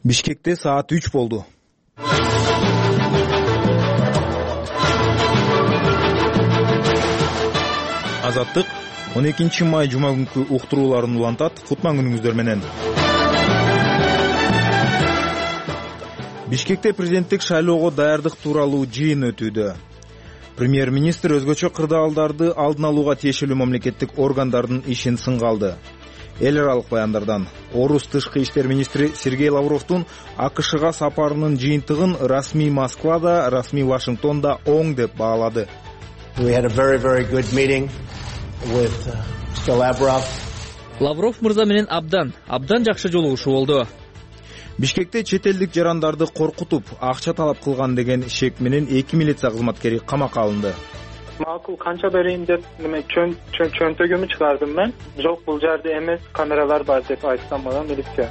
Бишкекте саат 3 болду. Азаттык 12 май жума күнкү уктурууларын улантат. Кутман күнүңүздөр менен. Бишкекте президенттик шайлоого даярдык тууралуу жыйын өтүүдө. Премьер-министр өзгөчө кырдаалдарды алдын алууга тиешелүү мамлекеттик органдардын ишин сынга алды. Эл аралык баяндардан Орус тышкы иштер министри Сергей Лавровдун АКШга сапарынын жыйынтыгын расмий Москвада, расмий Вашингтонда оң деп баалады. Лавров мырза менен абдан жакшы жолугушуу болду. Бишкекте чет элдик жарандарды коркутуп, акча талап кылган деген шек менен 2 милиция кызматкери камакка алынды. Макул канча берейин деп чөнтөгүмү чыгардым мен. Жок, бул жерде эмес, камералар бар деп айтсам мага милиция.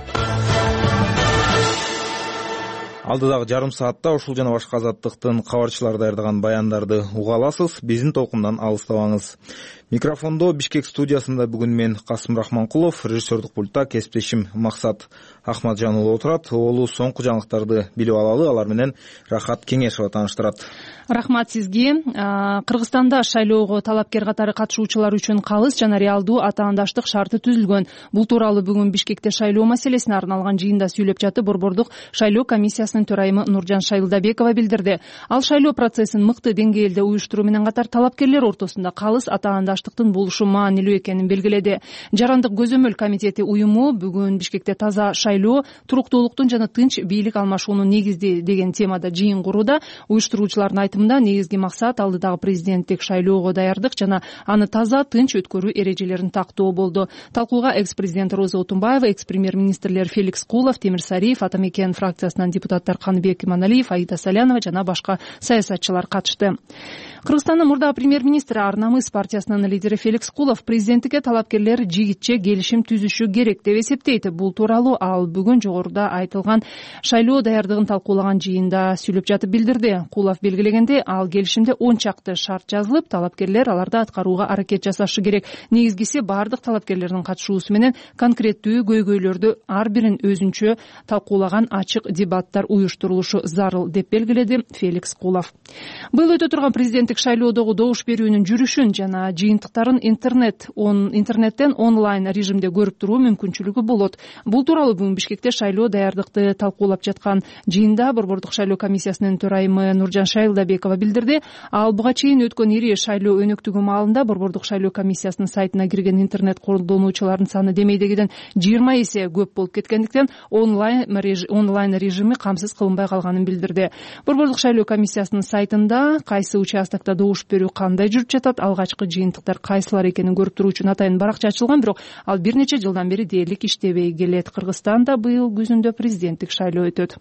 Алдыдагы жарым саатта ушул жана башка азаттыктын кабарчылары даярдаган баяндарды уга аласыз. Биздин толкундан алыстабаңыз. Микрофондо Бишкек студиясында бүгүн мен Касым Рахманкулов, режиссердик пультта кесиптешим Максат Ахмаджан уулу отурат. Оолу соңку жаңылыктарды билип алалы, алар менен Рахат Кеңешова тааныштырат. Рахмат сизге. Кыргызстанда шайлоого талапкер катары катышуучулар үчүн калыс жана реалдуу атаандаштык шарты түзүлгөн. Бул тууралуу бүгүн Бишкекте шайлоо маселесине арналган жыйында сүйлөп жатып Борбордук шайлоо комиссиясынын төрайымы Нуржан Шайылдабекова билдирди. Ал шайлоо процессин мыкты деңгээлде уюштуруу менен катар талапкерлер ортосунда калыс атаандаштыктын болушу маанилүү экенин белгиледи. Жарандык көзөмөл комитети уюму бүгүн Бишкекте таза шайлоо, туруктуулуктун жана тынч бийлик алмашуунун негизи деген темада жыйын курууда. Уюштуруучулардын айтымында негизги максат алдыдагы президенттик шайлоого даярдык жана аны таза, тынч өткөрүү эрежелерин тактоо болду. Талкууга экс-президент Роза Отунбаева, экс-премьер-министрлер Феликс Кулов, Темир Сариев, Атамекен фракциясынан депутаттар Каныбек Иманалиев, Аида Салянова жана башка саясатчылар катышты. Кыргызстандын мурдагы премьер-министри Ар-Намыс партиясынын лидери Феликс Кулов президенттикке талапкерлер жигитче келишим түзүшү керек деп эсептейт. Бул тууралуу ал бүгүн жогоруда айтылган шайлоо даярдыгын талкуулаган жыйында сүйлөп жатып билдирди. Кулов белгилегенде, ал келишимде 10 чакты шарт жазылып, талапкерлер аларды аткарууга аракет жасашы керек. Негизгиси бардык талапкерлердин катышуусу менен конкреттүү көйгөйлөрдү ар бирин өзүнчө талкуулаган ачык дебаттар уюштурулушу зарыл деп белгиледи Феликс Кулов. Быйыл өтө турган президенттик шайлоодогу добуш берүүнүн жүрүшүн жана жыйынтыктарын интернеттен онлайн режимде көрүп туруу мүмкүнчүлүгү болот. Бул тууралуу бүгүн Бишкекте шайлоо даярдыкты талкуулап жаткан жыйында Борбордук шайлоо комиссиясынын төрайымы Нуржан Шайылдабекова билдирди. Ал буга чейин өткөн ири шайлоо өнөктүгү маалында Борбордук шайлоо комиссиясынын сайтына кирген интернет колдонуучулардын саны демейдегиден 20 эсе көп болуп кеткендиктен онлайн режими камсыз кылынбай калганын билдирди. Борбордук шайлоо комиссиясынын сайтында кайсы участокто добуш берүү кандай жүрүп жатат, алгачкы жыйынтыктар кайсылар экенин көрүп туруу үчүн атайын баракча ачылган, бирок ал бир нече жылдан бери дээрлик иштебей келет. Кыргызстанда быйыл күзүндө президенттик шайлоо өтөт.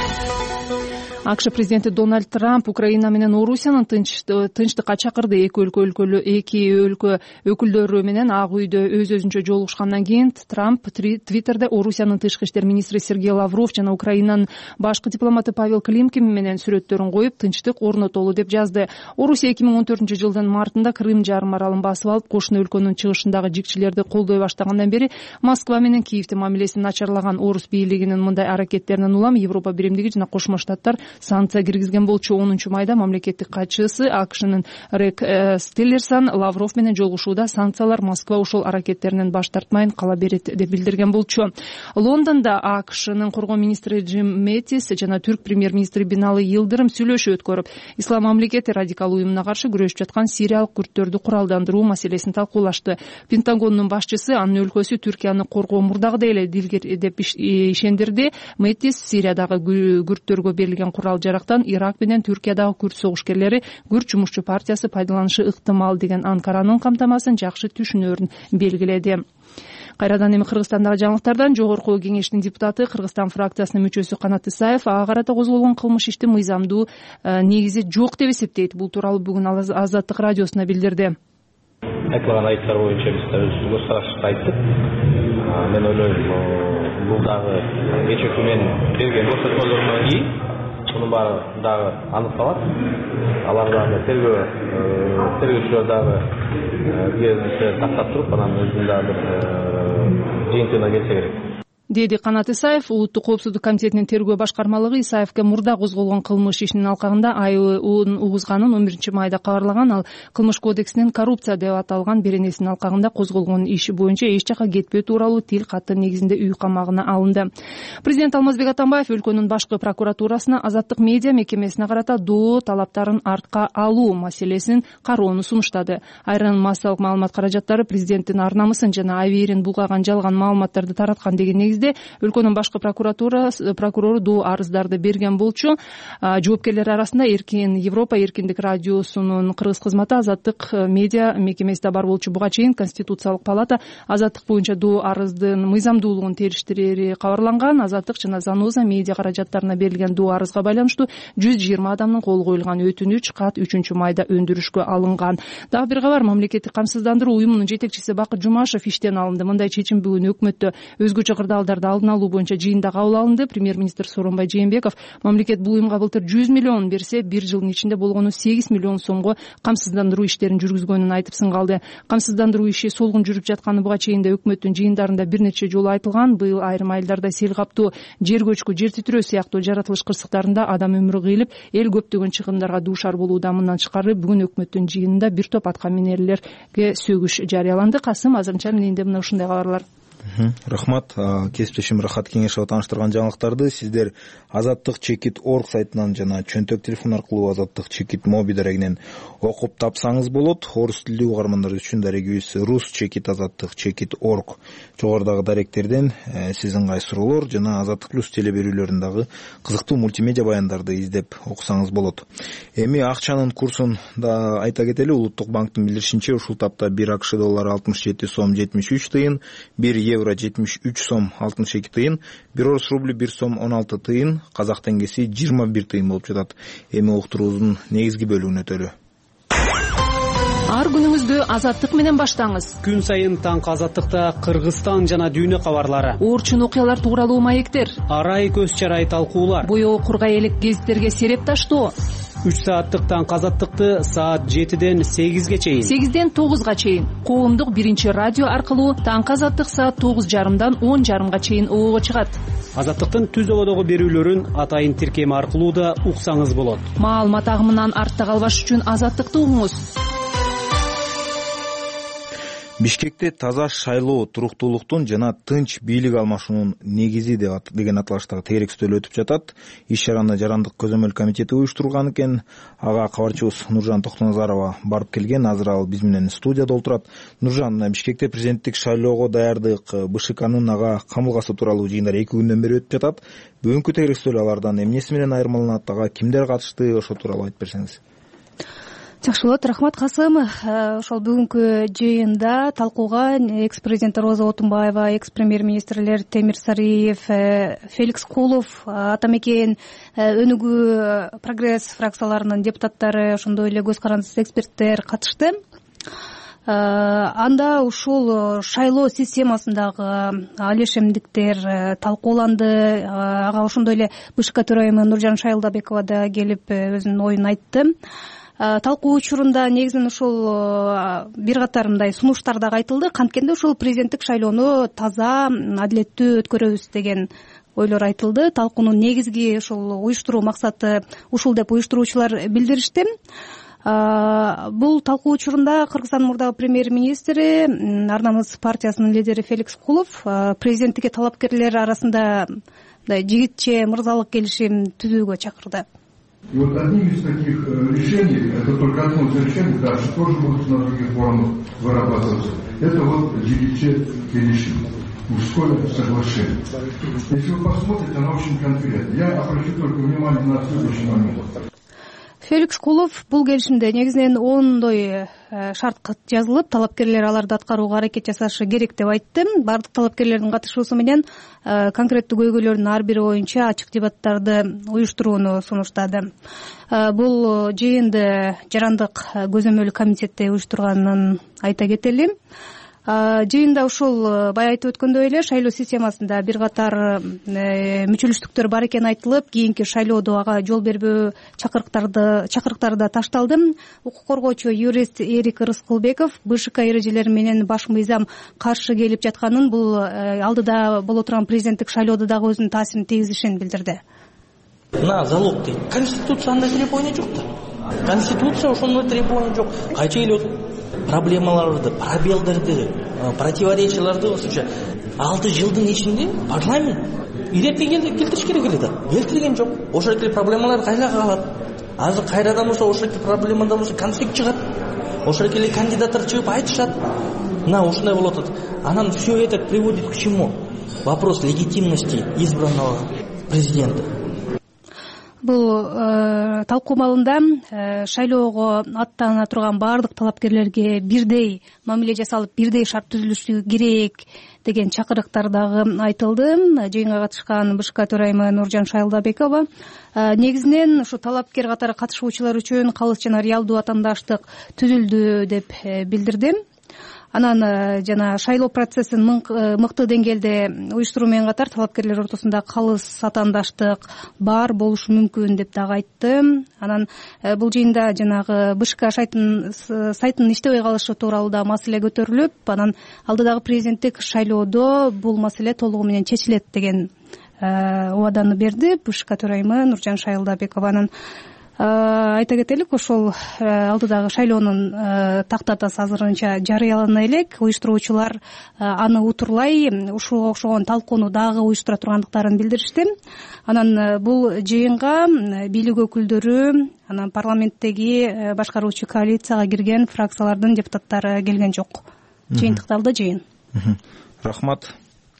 АКШ президенти Дональд Трамп Украина менен Орусиянын тынчтыкка чакырды. Эки өлкө өкүлдөрү менен Ак үйдө өз-өзүнчө жолугушкандан кийин Трамп Твиттерде Орусиянын тышкы иштер министри Сергей Лавров жана Украинанын башкы дипломаты Павел Климкин менен сүрөттөрүн коюп, тынчтык орнотолу деп жазды. Орусия 2014-жылдын мартында Крым жарым аралын басып алып, кошуна өлкөнүн чыгышындагы жикчилерди колдой баштагандан бери Москва менен Киевдин мамилесин начарлаган орус бийлигинин мындай аракеттеринен улам Европа биримдиги жана Кошмо Штаттар санкция киргизген болчу. 10 майда мамлекеттик катчысы АКШнын Рекс Тиллерсон Лавров менен жолугушууда санкциялар Москва ушул аракеттеринен баш тартмайын кала берет деп билдирген болчу. Лондондо АКШнын коргоо министри Джим Мэттис жана түрк премьер-министри Бинали Йылдырым сүйлөшүү өткөрүп, Ислам мамлекети радикал уюмуна каршы күрөшүп жаткан сириялык күрттөрдү куралдандыруу маселесин талкуулашты. Пентагондун башчысы анын өлкөсү Түркияны коргоо мурдагыдай эле дилгер деп ишендирди. Мэттис Сириядагы күрттөргө берилген курал жарактан Ирак менен Түркиядагы күрт согушкерлери күрт жумушчу партиясы пайдаланышы ыктымал деген Анкаранын камтамасын жакшы түшүнөрүн белгиледи. Кайрадан эми Кыргызстандагы жаңылыктардан жогорку кеңештин депутаты, Кыргызстан фракциясынын мүчөсү Канат Исаев ага карата козголгон кылмыш ишти мыйзамдуу негизи жок деп эсептейт. Бул тууралуу бүгүн Азаттык радиосуна билдирди. Айтылган айыптар боюнча биз көз карашты айттык. Мен ойлойм, бул дагы кечээ күнү берген көрсөтмөлөрүнөн кийин мунун баары дагы аныкталат. Алар дагы тергөөчүлөр дагы тактап туруп, анан өзүнүн дагы бир жыйынтыгына келсе керек. деди Канат Исаев. Улуттук коопсуздук комитетинин тергөө башкармалыгы Исаевке мурда козголгон кылмыш ишинин алкагында айыбы угузганын 11 майда кабарлаган. Ал кылмыш кодексинин коррупция деп аталган беренесинин алкагында козголгон иши боюнча эч жака кетпөө тууралуу тил каты негизинде үй камагына алынды. Президент Алмазбек Атамбаев өлкөнүн башкы прокуратурасына азаттык медиа мекемесине карата доо талаптарын артка алуу маселесин кароону сунуштады. Айрым массалык маалымат каражаттары президенттин ар намысын жана абийирин булгаган жалган маалыматтарды тараткан деген негизде өлкөнүн башкы прокурору доо арыздарды берген болчу. Жоопкерлер арасында Европа эркиндик радиосунун кыргыз кызматы азаттык медиа мекемесиде бар болчу. Буга чейин Конституциялык палата азаттык боюнча доо арыздын мыйзамдуулугун териштирери кабарланган. Азаттык жана Заноза медиа каражаттарына берилген доо арызга байланыштуу 120 адамдын колу коюлган өтүнүч кат 3 майда өндүрүшкө алынган. Дагы бир кабар, мамлекеттик камсыздандыруу уюмунун жетекчиси Бакыт Жумашев иштен алынды. Мындай чечим бүгүн өкмөттө өзгөчө кырдаалдарды алдын алуу боюнча жыйында кабыл алынды. Премьер-министр Сооронбай Жээнбеков мамлекет бул уюмга былтыр 100 миллион берсе, бир жылдын ичинде болгону 8 миллион сомго камсыздандыруу иштерин жүргүзгөнүн айтып сынгалды. Камсыздандыруу иши солгун жүрүп жатканы буга чейин да өкмөттүн жыйындарында бир нече жолу айтылган. Быйыл айрым айылдарда сел каптоо, жер көчкү, жер титирөө сыяктуу жаратылыш кырсыктарында адам өмүрү кыйылып, эл көптөгөн чыгымдарга дуушар болууда. Мындан тышкары бүгүн өкмөттүн жыйынында бир топ аткаминерлерге сөгүш жарыяланды. Касым, азырынча менде мына ушундай кабарлар. Рахмат. Кесиптешим Рахат Кеңешова тааныштырган жаңылыктарды сиздер Азаттык чекит орг сайтынан жана чөнтөк телефон аркылуу Азаттык чекит моби дарегинен окуп тапсаңыз болот. Орус тилдүү угармандар үчүн дарегибиз Рус чекит Азаттык чекит орг. Жогорудагы даректерден сиз ыңгай суроолор жана Азаттык плюс теле берүүлөрүн дагы кызыктуу мультимедиа баяндарды издеп окусаңыз болот. Эми акчанын курсун да айта кетели. Улуттук банктын билдиришинче, ушул тапта 1 АКШ доллары 67 сом 73 тыйын, 1 евро 73 сом 62 тыйын, 1 орус рубль 1 сом 16 тыйын, казак теңгеси 21 тыйын болуп жатат. Эми уктуруубуздун негизги бөлүгүнө өтөлү. Ар күнүңүздү Азаттык менен баштаңыз. Күн сайын таңкы Азаттыкта Кыргызстан жана дүйнө кабарлары, Орчун окуялар тууралуу маектер, арай көз чарай талкуулар, боёо кургай элек гезиттерге сереп таштоо. 3 сааттык таңкы Азаттыкты саат 7ден 8ге чейин, 8ден 9га чейин коомдук биринчи радио аркылуу таңкы Азаттык саат 9:30дан 10:30га чейин оого чыгат. Азаттыктын түз ободогу берүүлөрүн атайын тиркеми аркылуу да уксаңыз болот. Маалымат агымынан артта калбаш үчүн Азаттыкты угуңуз. Бишкекте таза шайлоо туруктуулуктун жана тынч бийлик алмашуунун негизи деген аталыштагы тегерек сөздөр өтүп жатат. Иш чараны Жарандык көзөмөл комитети уюштурган экен. Ага кабарчыбыз Нуржан Токтоназарова барып келген. Азыр ал биз менен студияда отурат. Нуржан, Бишкекте президенттик шайлоого даярдык БШКнын ага камылгасы тууралуу жыйындар 2 күндөн бери өтүп жатат. Бүгүнкү тегерек сөздөр алардан эмнеси менен айырмаланат, ага кимдер катышты, ошол тууралуу айтып берсеңиз. Жакшы болот, рахмат Касым. Ошол бүгүнкү жыйында талкууга экс-президент Роза Отунбаева, экс-премьер-министрлер Темир Сариев, Феликс Кулов, Атамекен, Өнүгүү, Прогресс фракцияларынын депутаттары, ошондой эле көз карандысыз эксперттер катышты. Анда ушул шайлоо системасындагы алешемдиктер талкууланды. Ага ошондой эле БШК төрайымы Нуржан Шайлдабекова да келип өзүнүн оюн айтты. Талкуу учурунда негизинен ушул бир катар мындай сунуштар дагы айтылды. Канткенде ушул президенттик шайлоону таза, адилеттүү өткөрөбүз деген ойлор айтылды. Талкуунун негизги ушул уюштуруу максаты ушул деп уюштуруучулар билдиришти. Бул талкуу учурунда Кыргызстандын мурдагы премьер-министри, Ар намыс партиясынын лидери Феликс Кулов президенттикке талапкерлер арасында жигитче мырзалык келишим түзүүгө чакырды. И вот одним из таких решений, это только одно из решений, дальше тоже будут на других форумах вырабатываться, это вот жигитче келишим, мужское соглашение. Если вы посмотрите, оно очень конкретно. Я обращу только внимание на следующий момент. Феликс Кулов бул келишимде негизинен 10 шарт жазылып, талапкерлер аларды аткарууга аракет жасашы керек деп айтты. Бардык талапкерлердин катышуусу менен конкреттүү көйгөйлөрдүн ар бири боюнча ачык дебаттарды уюштурууну сунуштады. Бул жыйынды Жарандык көзөмөл комитети уюштурганын айта кетели. Жыйында ушул бая айтып өткөндөй эле шайлоо системасында бир катар мүчөлүштүктөр бар экени айтылып, кийинки шайлоодо ага жол бербөө чакырыктары да ташталды. Укук коргоочу юрист Эрик Рыскылбеков БШК эрежелери менен баш мыйзам каршы келип жатканын, бул алдыда боло турган президенттик шайлоодо дагы өзүнүн таасирин тийгизишин билдирди. На залог дейт. Конституция андай требование жок да. Конституция ошондой требование жок. Кайча эле проблемаларды, пробелдерди, противоречияларды ошончо 6 жылдын ичинде парламент иреттей келтириш керек эле да. Келтирген жок. Ошол эле проблемалар кайда калат? Азыр кайрадан болсо ошол эле проблемадан болсо конфликт чыгат. Ошол эле кандидаттар чыгып айтышат. На ушундай болуп атат. Анан все это приводит к чему? Вопрос легитимности избранного президента. Бул талкуу маалында шайлоого аттана турган баардык талапкерлерге бирдей мамиле жасалып, бирдей шарт түзүлүшү керек деген чакырыктар дагы айтылды. Жыйынга катышкан БШК төрайымы Нуржан Шайлдабекова негизинен ушу талапкер катары катышуучулар үчүн калыс жана реалдуу атаандаштык түзүлдү деп билдирди. Анан жана шайлоо процессин мыкты деңгээлде уюштуруу менен катар талапкерлер ортосунда калыс атаандаштык бар болушу мүмкүн деп дагы айтты. Анан бул жыйында жанагы БШК сайтынын иштебей калышы тууралуу да маселе көтөрүлүп, анан алдыдагы президенттик шайлоодо бул маселе толугу менен чечилет деген убаданы берди БШК төрайымы Нуржан Шайлдабекова. Анан айта кетелик, ошол алдыдагы шайлоонун тактатасы азырынча жарыялана элек. Уюштуруучулар аны утурлай ушуга окшогон талкууну дагы уюштура тургандыктарын билдиришти. Анан бул жыйынга бийлик өкүлдөрү, анан парламенттеги башкаруучу коалицияга кирген фракциялардын депутаттары келген жок. Жыйынтыкталды жыйын. Рахмат.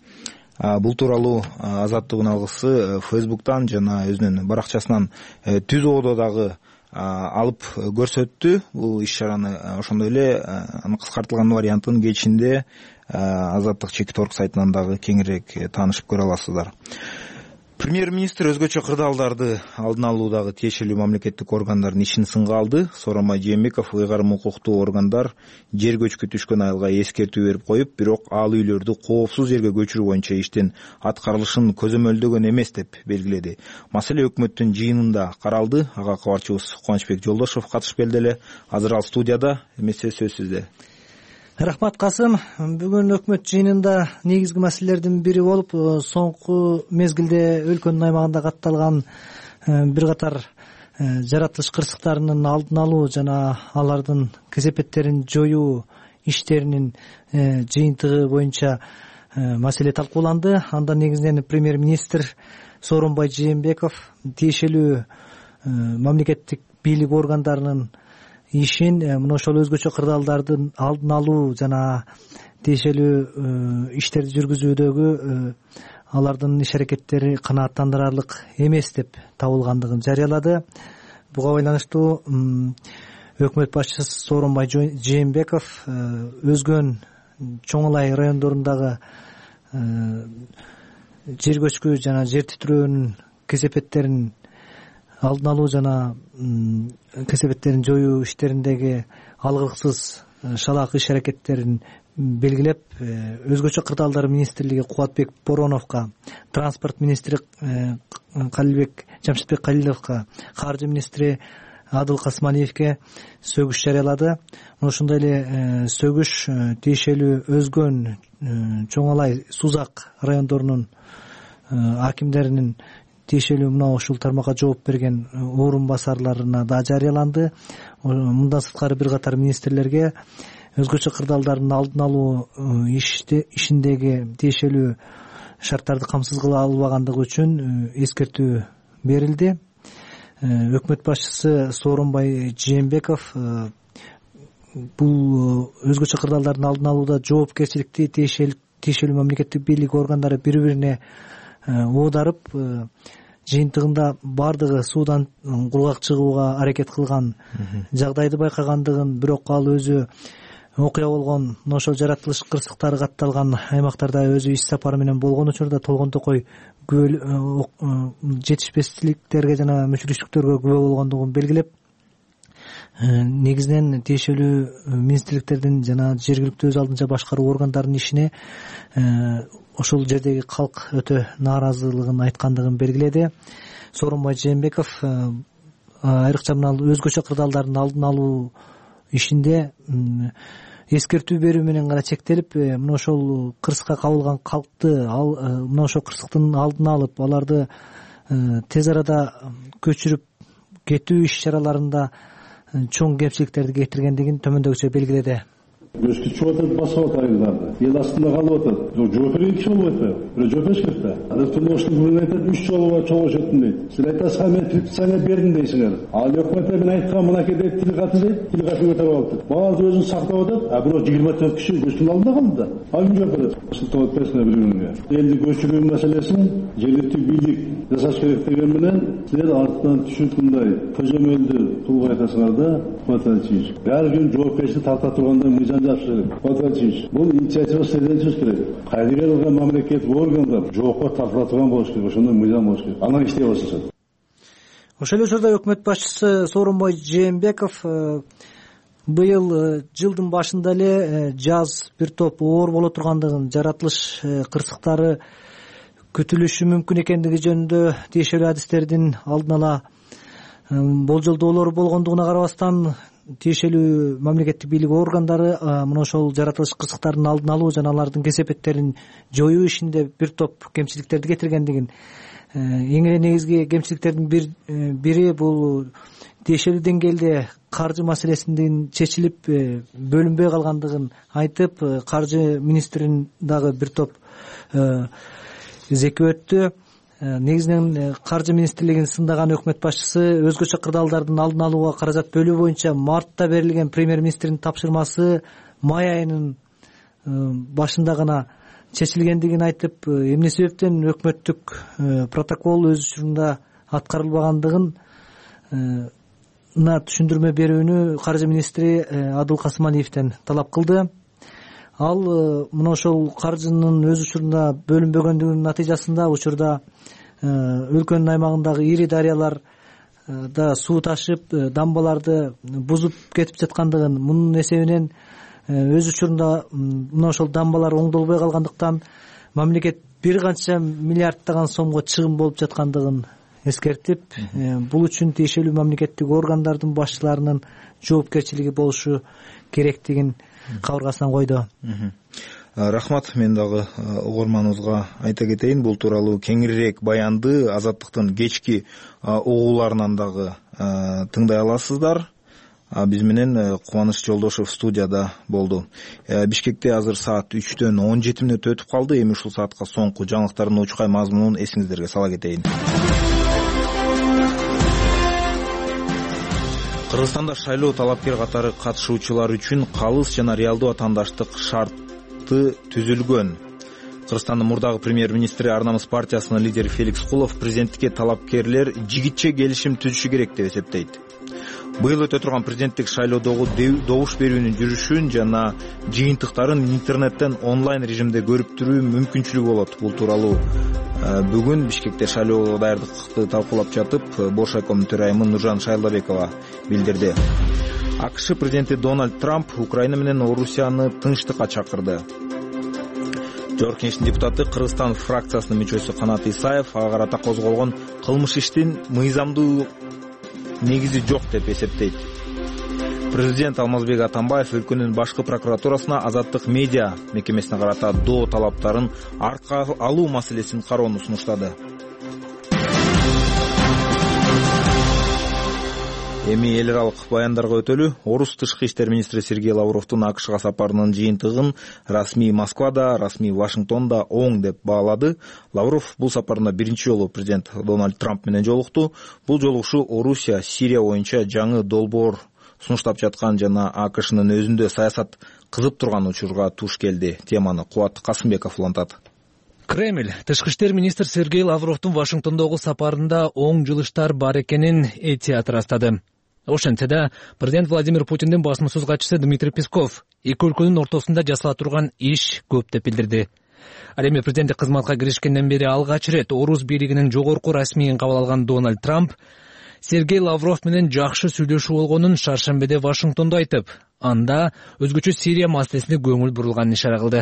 Бул тууралуу Азаттыктын алгысы Фейсбуктан жана өзүнүн баракчасынан түз ободо дагы алып көрсөттү бул иш-чараны. Ошондой эле анын кыскартылган вариантын кечинде Азаттык.org сайтынан дагы кеңирээк таанышып көрө аласыздар. Премьер-министр өзгөчө кырдаалдарды алдын алуудагы тиешелүү мамлекеттик органдардын ишин сынга алды. Сооронбай Жээнбеков ыйгарым укуктуу органдар жер көчкү түшкөн айылга эскертүү берип коюп, бирок ал үйлөрдү коопсуз жерге көчүрүү боюнча иштин аткарылышын көзөмөлдөгөн эмес деп белгиледи. Маселе өкмөттүн жыйынында каралды. Ага кабарчыбыз Кубанычбек Жолдошов катышып келди эле. Азыр ал студияда. Эмесе сөз сизде. Рахмат Касым. Бүгүн өкмөт жыйынында негизги маселелердин бири болуп, соңку мезгилде өлкөнүн аймагында катталган бир катар жаратылыш кырсыктарынын алдын алуу жана алардын кесепеттерин жоюу иштеринин жыйынтыгы боюнча маселе талкууланды. Анда негизинен премьер-министр Сооронбай Жээнбеков тиешелүү мамлекеттик бийлик органдарынын ишин мына ошол өзгөчө кырдаалдардын алдын алуу жана тиешелүү иштерди жүргүзүүдөгү алардын иш-аракеттери канааттандырарлык эмес деп табылгандыгын жарыялады. Буга байланыштуу өкмөт башчысы Сооронбай Жээнбеков өзгөн Чоңалай райондорундагы жер көчкү жана жер титирөөнүн кесепеттерин алдын алуу жана кесепеттерин жоюу иштериндеги алгырксыз шалаак иш-аракеттерин белгилеп, өзгөчө кырдаалдар министрлиги Кубатбек Бороновго, транспорт министри Жамшитбек Калиловго, каржы министри Адыл Касмалиевге сөгүш жарыялады. Ошондой эле сөгүш тиешелүү өзгөн Чоңалай, Сузак райондорунун акимдеринин тиешелүү мына ушул тармакка жооп берген орун басарларына да жарыяланды. Мындан сырткары бир катар министрлерге өзгөчө кырдаалдардын алдын алуу ишиндеги тиешелүү шарттарды камсыз кыла албагандыгы үчүн эскертүү берилди. Өкмөт башчысы Сооронбай Жээнбеков бул өзгөчө кырдаалдардын алдын алууда жоопкерчиликти тиешелүү мамлекеттик бийлик органдары бири-бирине оодарып, жыйынтыгында бардыгы суудан кургак чыгууга аракет кылган жагдайды байкагандыгын, бирок ал өзү окуя болгон ошол жаратылыш кырсыктары катталган аймактарда өзү иш сапары менен болгон учурда толгон токой жетишпестиктерге жана мүчүлүштүктөргө күбө болгондугун белгилеп, негизинен тиешелүү министрликтердин жана жергиликтүү өз алдынча башкаруу органдарынын ишине ошол жердеги калк өтө нааразылыгын айткандыгын белгиледи. Сооронбай Жээнбеков айрыкча мына өзгөчө кырдаалдардын алдын алуу ишинде эскертүү берүү менен гана чектелип, мына ошол кырсыкка кабылган калкты мына ошол кырсыктын алдын алып, аларды тез арада көчүрүп кетүү иш чараларында чоң кемчиликтерди кетиргендигин төмөндөгүчө белгиледи. Көчкү чыгып атат, басып атат айылдарды. Эл астында калып атат. Жооп берген киши болбойт атпайбы? Бирөө жооп бериш керек да. Автоноштун бүгүн айтат 3 жолу чогулушөттүм дейт. Силер айтасыздар, мен предписание бердим дейсиңер. Ал өкмөт мен айткан мынакей деп тил катын дейт, тил катын көтөрүп алып. Баары өзүн сактап атат. Бирөө 24 киши көчтүн алдында калды да. Ал кимге берет? Сылтап атпайсыңар бири-биринге. Элди көчүрүү маселесин жергиликтүү бийлик жасаш керек деген менен силер артынан түшүп мындай көзөмөлдү кылып айтасыңар да, Баталчич. Ар күн жоопкерчиликти тарта турганда мыйзам Баталчич, бул инициатива сизден чыгыш керек. Кайдыгер кылган мамлекеттик органдар жоопко тартыла турган болуш керек, ошондой мыйзам болуш керек. Анан иштей башташат. Ошол эле учурда өкмөт башчысы Сооронбай Жээнбеков быйыл жылдын башында эле жаз бир топ оор боло тургандыгын, жаратылыш кырсыктары күтүлүшү мүмкүн экендиги жөнүндө тиешелүү адистердин алдын ала болжолдоолору болгондугуна карабастан, тиешелүү мамлекеттик бийлик органдары мына ошол жаратылыш кырсыктарын алдын алуу жана алардын кесепеттерин жоюу ишинде бир топ кемчиликтерди кетиргендигин, эң эле негизги кемчиликтердин бири бул тиешелүү деңгээлде каржы маселесинин чечилип бөлүнбөй калгандыгын айтып, каржы министрин дагы бир топ зекип өттү. Негизинен каржы министрлигин сындаган өкмөт башчысы өзгөчө кырдаалдардын алдын алууга каражат бөлүү боюнча мартта берилген премьер-министрдин тапшырмасы май айынын башында гана чечилгендигин айтып, эмне себептен өкмөттүк протокол өз учурунда аткарылбагандыгын түшүндүрмө берүүнү каржы министри Адыл Касымалиевден талап кылды. Ал мына ошол каржынын өз учурунда бөлүнбөгөндүгүнүн натыйжасында учурда өлкөнүн аймагындагы ири дарыяларда суу ташып, дамбаларды бузуп кетип жаткандыгын, мунун эсебинен өз учурунда мына ошол дамбалар оңдолбой калгандыктан мамлекет бир канча миллиардтаган сомго чыгым болуп жаткандыгын эскертип, бул үчүн тиешелүү мамлекеттик органдардын башчыларынын жоопкерчилиги болушу керектигин кабыргасынан койду. Рахмат, мен дагы угурманыбызга айта кетейин, бул тууралуу кеңирээк баянды Азаттыктын кечки угууларынан дагы тыңдай аласыздар. Биз менен Кубаныч Жолдошев студияда болду. Бишкекте азыр саат 3-төн 17 мүнөт өтүп калды. Эми ушул саатка соңку жаңылыктардын учкай мазмунун эсиңиздерге сала кетейин. Кыргызстанда шайлоо талапкер катары катышуучулар үчүн калыс жана реалдуу атаандаштык шарты түзүлгөн. Кыргызстандын мурдагы премьер-министри Ар намыс партиясынын лидери Феликс Кулов президенттикке талапкерлер жигитче келишим түзүшү керек деп эсептейт. Быйыл өтө турган президенттик шайлоодогу добуш берүүнүн жүрүшүн жана жыйынтыктарын интернеттен онлайн режимде көрүп туруу мүмкүнчүлүгү болот. Бул тууралуу бүгүн Бишкекте шайлоого даярдыкты талкуулап жатып, Боршайкомдун төрайымы Нуржан Шайлдабекова билдирди. АКШ президенти Дональд Трамп Украина менен Орусияны тынчтыкка чакырды. Жогорку Кеңештин депутаты Кыргызстан фракциясынын мүчөсү Канат Исаев ага карата козголгон кылмыш иштин мыйзамдуу негизи жок деп эсептейт. Президент Алмазбек Атамбаев өлкөнүн башкы прокуратурасына азаттык медиа мекемесине карата доо талаптарын артка алуу маселесин кароону сунуштады. Эми эл аралык баяндарга өтөлү. Орус тышкы иштер министри Сергей Лавровдун АКШга сапарынын жыйынтыгын расмий Москвада, расмий Вашингтонда оң деп баалады. Лавров бул сапарында биринчи жолу президент Дональд Трамп менен жолукту. Бул жолугушуу Орусия, Сирия боюнча жаңы долбоор сунуштап жаткан жана АКШнын өзүндө саясат кызып турган учурга туш келди. Теманы Кубат Касымбеков улантат. Кремль тышкы иштер министр Сергей Лавровдун Вашингтондогу сапарында оң жылыштар бар экенин этият ырастады. Ошентсе да, президент Владимир Путиндин басма сөз катчысы Дмитрий Песков эки өлкөнүн ортосунда жасала турган иш көп деп билдирди. Ал эми президенттик кызматка киришкенден бери алгач ирет орус бийлигинин жогорку расмийин кабыл алган Дональд Трамп Сергей Лавров менен жакшы сүйлөшүү болгонун шаршембиде Вашингтондо айтып, анда өзгөчө Сирия маселесине көңүл бурулганын ишара кылды.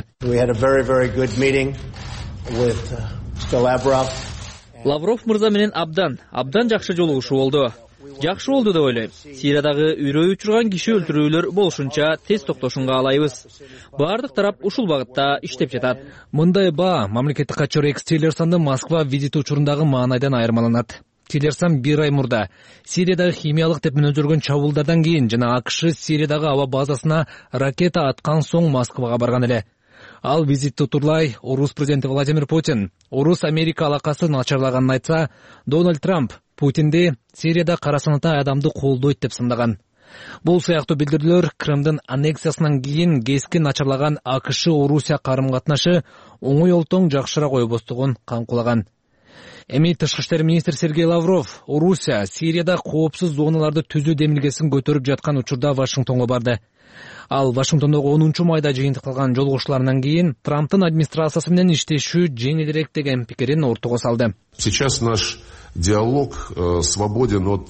Лавров мырза менен абдан жакшы жолугушуу болду. Жакшы болду деп ойлойм. Сириядагы үрөй учурган киши өлтүрүүлөр болушунча тез токтошун каалайбыз. Бардык тарап ушул багытта иштеп жатат. Мындай баа мамлекеттик катчы Рекс Тиллерсондун Москва визити учурундагы маанайдан айырмаланат. Тиллерсон 1 ай мурда Сириядагы химиялык деп мүнөздөргөн чабуулдардан кийин жана АКШ Сириядагы аба базасына ракета аткан соң Москвага барган эле. Ал визитти утурлай орус президенти Владимир Путин орус Америка алакасы начарлаганын айтса, Дональд Трамп Путинди Сирияда кара санаттай адамды колдойт деп сындаган. Бул сыяктуу билдирүүлөр Крымдын аннексиясынан кийин кескин начарлаган АКШ-Орусия карым-катнашы оңой олтоң жакшыраак ойбостугун камкылаган. Эми тышкы иштер министри Сергей Лавров Орусия Сирияда коопсуз зоналарды түзүү демилгесин көтөрүп жаткан учурда Вашингтонго барды. Ал Вашингтондогу 10-майда жыйынтыкталган жолугушууларынан кийин Трамптын администрациясы менен иштешүү жеңилирээк деген пикирин ортого салды. Сейчас наш диалог свободен от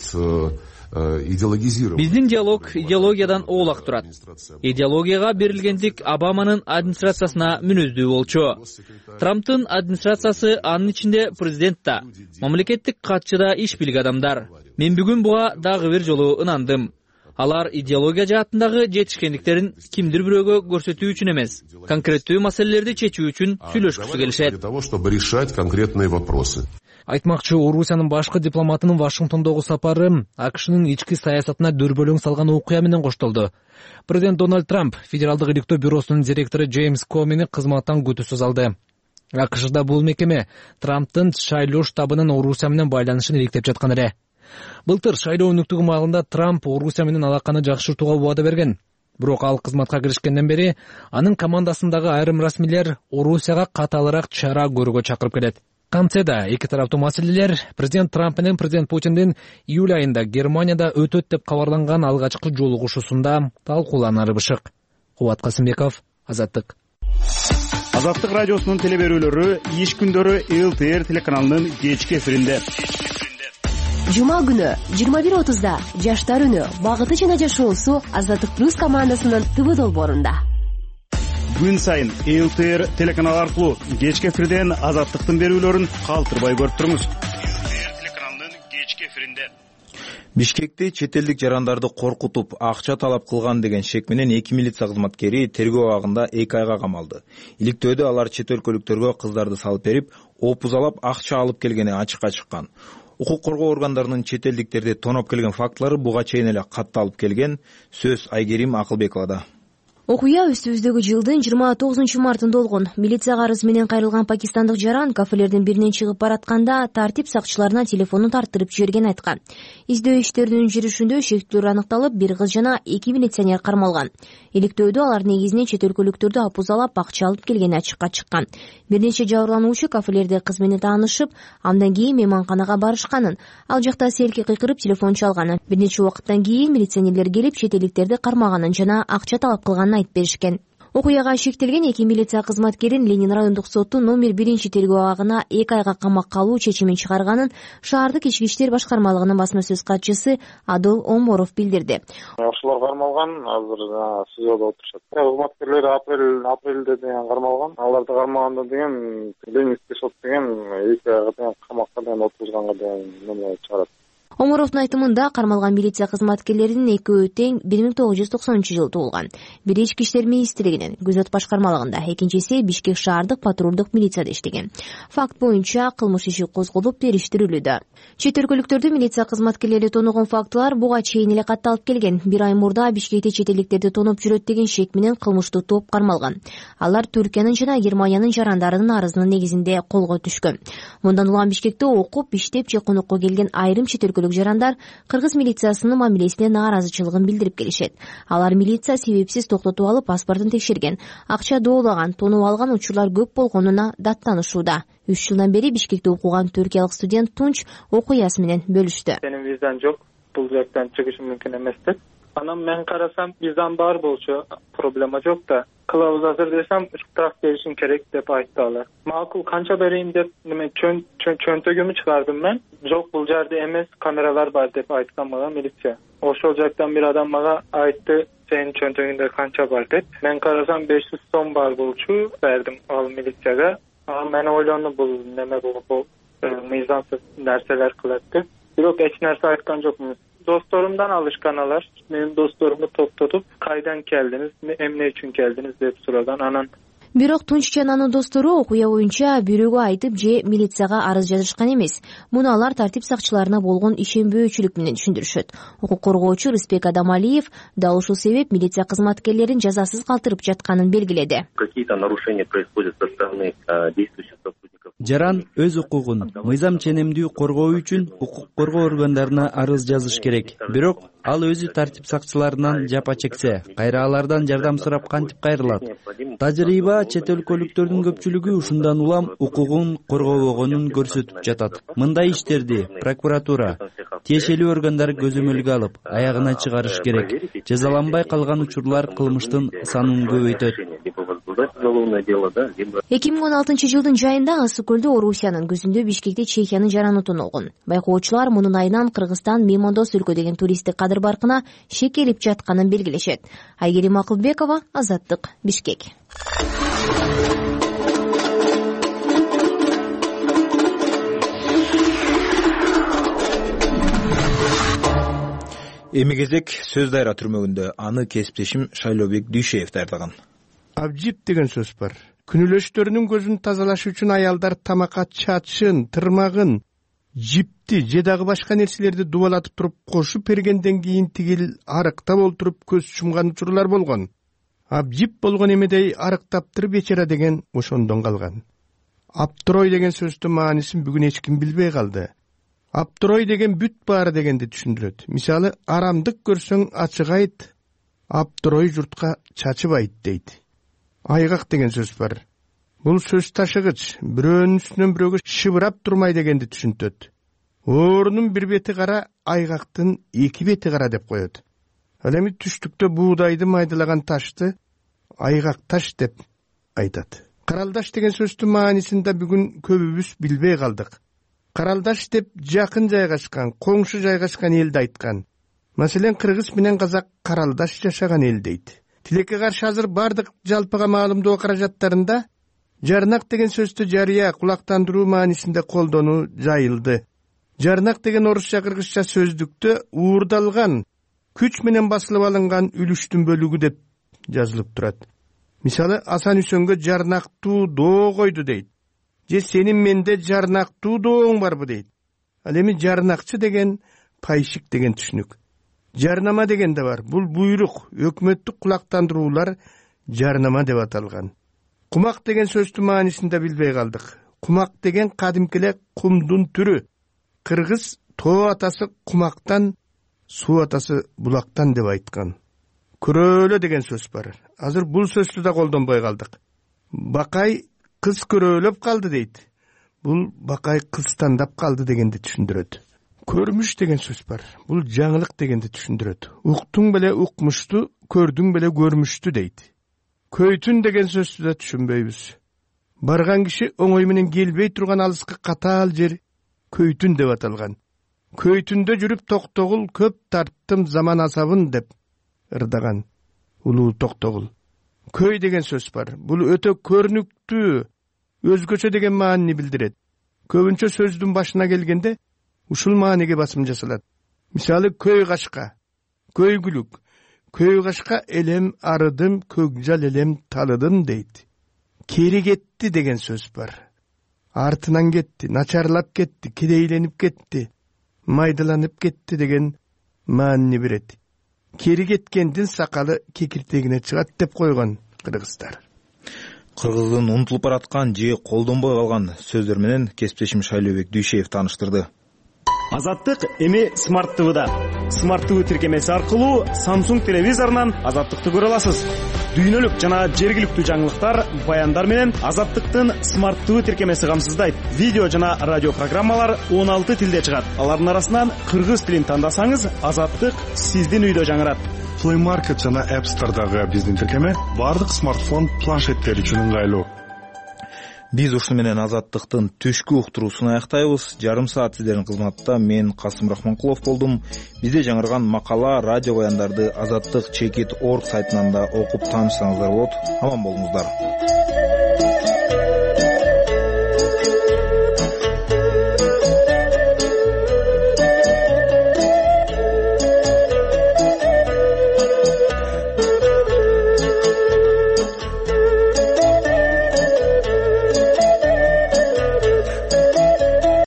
идеологизирования. Биздин диалог идеологиядан оолак турат. Идеологияга берилгендик Обаманын администрациясына мүнөздүү болчу. Трамптын администрациясы анын ичинде президент да, мамлекеттик катчы да иш билик адамдар. Мен бүгүн буга дагы бир жолу ынандым. Алар идеология жаатындагы жетишкендиктерин кимдир бирөөгө көрсөтүү үчүн эмес, конкреттүү маселелерди чечүү үчүн сүйлөшкүсү келишет. Для того, чтобы решать конкретные вопросы. Айтмакчы, Орусиянын башкы дипломатынын Вашингтондогу сапары АКШнын ички саясатына дөрбөлөң салган окуя менен коштолду. Президент Дональд Трамп Федералдык иликтөө бюросунун директору Джеймс Комени кызматтан күтүүсүз алды. АКШда бул мекеме Трамптын шайлоо штабынын Орусия менен байланышын иликтеп жаткан эле. Былтыр шайлоо өнүктүгү маалында Трамп Орусия менен алаканы жакшыртууга убада берген. Бирок ал кызматка киришкенден бери анын командасындагы айрым расмийлер Орусияга катаалыраак чара көрүүгө чакырып келет. Канцеда эки тараптуу маселелер президент Трамп менен президент Путиндин июль айында Германияда өтөт деп кабарланган алгачкы жолугушуусунда талкууланары бышык. Кубат Касымбеков, Азаттык. Азаттык радиосунун телеберүүлөрү иш күндөрү ЛТР телеканалынын кечки эфиринде. Жума күнү 21:30да Жаштар үнү багыты жана жашоосу Азаттык плюс командасынын ТВ долбоорунда. Күн сайын ЛТР телеканалы аркылуу кечки эфирден Азаттыктын берүүлөрүн калтырбай көрүп туруңуз. ЛТР телеканалынын кечки эфиринде. Бишкекте чет элдик жарандарды коркутуп, акча талап кылган деген шек менен 2 милиция кызматкери тергөө абагында 2 айга камалды. Иликтөөдө алар чет өлкөлүктөргө кыздарды салып берип, опузалап акча алып келгени ачыкка чыккан. Укук коргоо органдарынын чет элдиктерди тоноп келген фактылары буга чейин эле катталып келген. Сөз Айгерим Акылбековада. Окуя үстүбүздөгү жылдын 29 мартында болгон. Милиция карызы менен кайрылган пакистандык жаран кафелердин биринен чыгып баратканда тартип сакчыларына телефонун тартырып жиберген айткан. Издөө иштеринин жүрүшүндө шектүүлөр аныкталып, бир кыз жана 2 милиционер кармалган. Иликтөөдө алар негизинен чет өлкөлүктөрдү опузалап акча алып келгени ачыкка чыккан. Бир нече жабырлануучу кафелерде кыз менен таанышып, андан кийин мейманканага барышканын, ал жакта селки кыйкырып телефон чалганын, бир нече убакыттан кийин милиционерлер келип чет элдиктерди кармаганын жана акча талап кылганын айтып беришкен. Окуяга шектелген 2 милиция кызматкерин Ленин райондук соттун номер 1 тергөө абагына 2 айга камакка алуу чечимин чыгарганын шаардык ички иштер башкармалыгынын басма сөз катчысы Адыл Оморов билдирди. Ошолор кармалган, азыр СИЗОдо отурушат. Кызматкерлер апрелде деген кармалган. Аларды кармаганда деген Ленинский сот деген 2 айга деген камакка деген отурганга деген неме чыгарат. Оморовдун айтымында кармалган милиция кызматкерлеринин экөө тең 1990 туулган. Бири ички иштер министрлигинин күзөт башкармалыгында, экинчиси Бишкек шаардык патрулдук милицияда иштеген. Факт боюнча кылмыш иши козголуп териштирүүлүүдө. Чет өлкөлүктөрдү милиция кызматкерлери тоногон фактылар буга чейин эле катталып келген. Бир ай мурда Бишкекте чет элдиктерди тоноп жүрөт деген шек менен кылмыштуу топ кармалган. Алар Түркиянын жана Германиянын жарандарынын арызынын негизинде колго түшкөн. Мындан улам Бишкекте окуп, иштеп же конокко келген айрым чет жарандар кыргыз милициясынын мамилесине нааразычылыгын билдирип келишет. Алар милиция себепсиз токтотуп алып паспортун текшерген, акча доолаган, тонуп алган учурлар көп болгонуна даттанышууда. 3 жылдан бери Бишкекте окуган түркиялык студент Тунч окуясы менен бөлүштү. Менин визам жок, бул жактан чыгышым мүмкүн эмес деп. Anam men karasam bizden bar bolçu, problema yok da. Kılavuz hazır desem ıstrak gelişin gerek dep ayttılar. Makul kança bereyim dep çöntögümü çıkardım ben. Jok bul jerde emes kameralar bar dep aytkan bana militsiya. Oşol jaktan bir adam bana aytты, senin çöntögünde kança bar dep. Men karasam 500 son bar bolçu verdim al militsiyaga. Ama men oylandı bu neme bu mizansız derseler kılattı. Yok hiç narsa aytkan jokmuz. Dostlarımdan alışkanalar. Benim dostlarımı toplatıp kaydan geldiniz, emne için geldiniz dep suradan anan. Бирок Тунч жана анын достору окуя боюнча бирөөгө айтып же милицияга арыз жазышкан эмес. Муну алар тартип сакчыларына болгон ишенбөөчүлүк менен түшүндүрүшөт. Укук коргоочу Рыспек Адамалиев дал ушул себеп милиция кызматкерлерин жазасыз калтырып жатканын белгиледи. Какие-то нарушения происходят со стороны действующих сотрудников. Жаран өз укугун мыйзам ченемдүү коргоо үчүн укук коргоо органдарына арыз жазыш керек. Бирок ал өзү тартип сакчыларынан жапа чексе, кайра алардан жардам сурап кантип кайрылат? Тажрыйба чет өлкөлүктөрдүн көпчүлүгү ушундан улам укугун коргобогонун көрсөтүп жатат. Мындай иштерди прокуратура, тиешелүү органдар көзөмөлгө алып, аягына чыгарыш керек. Жазаланбай калган учурлар кылмыштын санын көбөйтөт. 2016 жылдын жайында Ысык көлдө Орусиянын күзүндө Бишкекте Чехиянын жараны тоноолгон. Байкоочулар мунун айынан Кыргызстан меймандос өлкө деген туристтик кадыр баркына шекелип жатканын белгилешет. Айгерим Акылбекова, Азаттык, Бишкек. Эми кезек сөз дайра түрмөгүндө аны кесиптешим Шайлообек Дүйшеев даярдаган. Абжип деген сөз бар. Күнүлөштөрүнүн көзүн тазалаш үчүн аялдар тамакка чачын, тырмагын, жипти же дагы башка нерселерди дубалатып туруп кошуп бергенден кийин тигил арыктап олтуруп көз чумган учурлар болгон. Абжип болгон эмедей арыктаптыр бечара деген ошондон калган. Аптырой деген сөздүн маанисин бүгүн эч ким билбей калды. Аптырой деген бүт баары дегенди түшүндүрөт. Мисалы, арамдык көрсөң ачык айт, аптырой журтка чачыбайт дейт. Айгак деген сөз бар. Бул сөз ташыгыч, бирөөнүн үстүнөн бирөөгө шыбырап турмай дегенди түшүнтөт. Оорунун бир бети кара, айгактын эки бети кара деп коет. Ал эми түштүктө буудайды майдалаган ташты айгак таш деп айтат. Каралдаш деген сөздүн маанисин да бүгүн көбүбүз билбей калдык. Каралдаш деп жакын жайгашкан, коңшу жайгашкан элди айткан. Маселен, кыргыз менен казак каралдаш жашаган эл дейт. Тилекке каршы азыр бардык жалпыга маалымдоо каражаттарында жарнак деген сөздү жарыя кулактандыруу маанисинде колдонуу жайылды. Жарнак деген орусча-кыргызча сөздүктө уурдалган, күч менен басылып алынган үлүштүн бөлүгү деп жазылып турат. Мисалы, Асан Үсөнгө жарнактуу доо койду дейт. Же сенин менде жарнактуу дооң барбы дейт. Ал эми жарнакчы деген пайшик деген түшүнүк. Жарнама деген да бар. Бул буйрук, өкмөттүк кулактандыруулар жарнама деп аталган. Кумак деген сөздүн маанисин да билбей калдык. Кумак деген кадимки эле кумдун түрү. Кыргыз тоо атасы кумактан, суу атасы булактан деп айткан. Көрөөлө деген сөз бар. Азыр бул сөздү да колдонбой калдык. Бакай кыз көрөөлөп калды дейт. Бул бакай кызтандап калды дегенди түшүндүрөт. Көрмүш деген сөз бар. Бул жаңылык дегенди түшүндүрөт. Уктуң беле укмушту, көрдүң беле көрмүштү дейт. Көйтүн деген сөздү да түшүнбөйбүз. Барган киши оңой менен келбей турган алыска катаал жер көйтүн деп аталган. Көйтүндө жүрүп токтогул көп тарттым заман асабын деп ырдаган улуу токтогул. Көй деген сөз бар. Бул өтө көрүнүктүү, өзгөчө деген маанини билдирет. Көбүнчө сөздүн башына келгенде ушул мааниге басым жасалат. Мисалы, көй кашка, көйгүлүк, көй кашка элем арыдым, көкжал элем талыдым дейт. Кери кетти деген сөз бар. Артынан кетти, начарлап кетти, кедейленип кетти, майдаланып кетти деген маанини берет. Кери кеткендин сакалы кекиртегине чыгат деп койгон кыргыздар. Кыргыздын унутулуп бараткан же колдонбой калган сөздөр менен кесиптешим Шайлообек Дүйшеев тааныштырды. Азаттык эми Смарт ТВда. Смарт ТВ тиркемеси аркылуу Samsung телевизорунан Азаттыкты көрө аласыз. Дүйнөлүк жана жергиликтүү жаңылыктар, баяндар менен Азаттыктын Смарт ТВ тиркемеси камсыздайт. Видео жана радио программалар 16 тилде чыгат. Алардын арасынан кыргыз тилин тандасаңыз, Азаттык сиздин үйдө жаңырат. Play Market жана App Store'дагы биздин тиркеме бардык смартфон планшеттер үчүн ыңгайлуу. Биз ушуну менен Азаттыктын түшкү уктуруусун аяктайбыз. Жарым саат сиздердин кызматта мен Касым Рахманкулов болдум. Бизде жаңырган макала, радио баяндарды Азаттык.org сайтынан да окуп таанышсаңыздар болот. Аман болуңуздар.